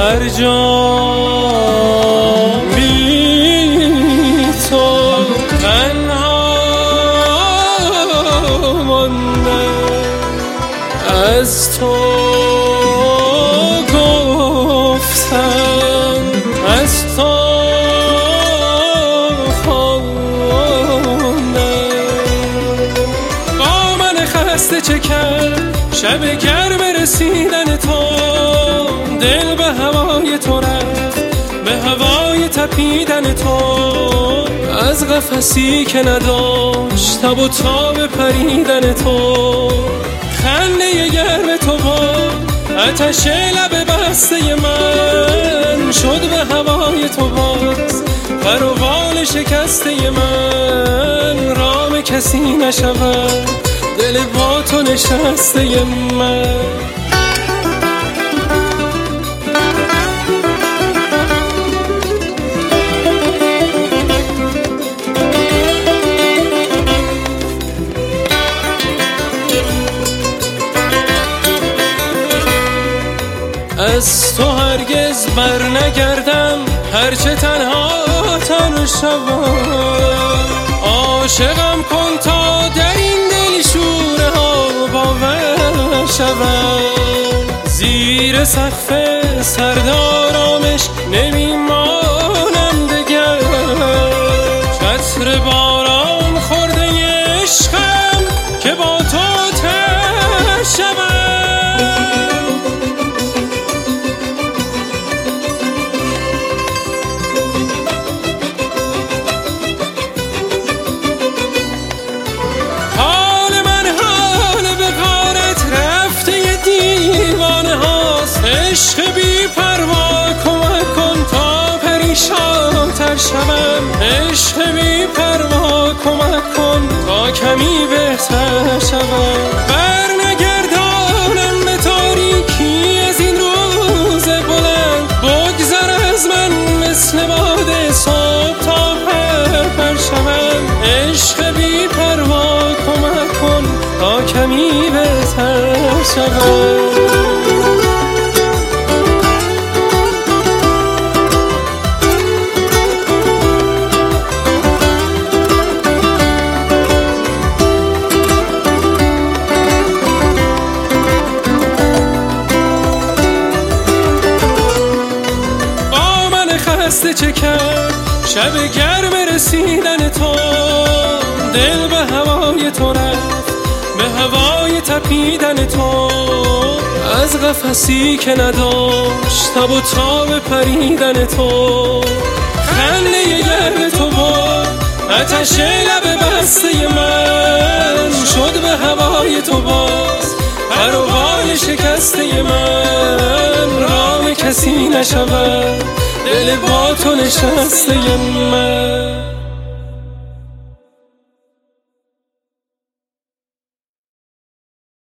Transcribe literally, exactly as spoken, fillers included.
هر جا بی تو تنها مانده، از تو گفتم، از تو خسته چه کرد شب گرم رسیدن تو، دل به هوای تو رفت، به هوای تپیدن تو، از قفسی که نداشت تب و تاب پریدن تو، خنده گرم تو با آتش لب بسته من، شد به هوای تو باز پر و بال شکسته من، رام کسی نشود دل با تو نشسته من. از تو هرگز بر نگردم، هرچه تنها تن شوم، عاشقم کن تا در این دل شوره ها باور شوم، زیر سقف سردارامش نمیمانم دگر، چتر باران خورده عشقم که با تو تر شوم. عشق بی پروا کمک کن تا پریشان تر شوم، عشق بی پروا کمک کن تا کمی بهتر شوم، بر نگردانم به تاریکی از این روز بلند، بگذر از من مثل باد صبح تا پر پر شوم، عشق بی پروا کمک کن تا کمی بهتر شوم. خسته چه کرد شب گرم رسیدن تو، دل به هوای تو رفت، به هوای تپیدن تو، از قفسی که نداشت تب و تاب پریدن تو، خنده گرم تو با آتش لب بسته من، شد به هوای تو باز پر و بال شکسته من، رام کسی نشود دل با تو نشسته من.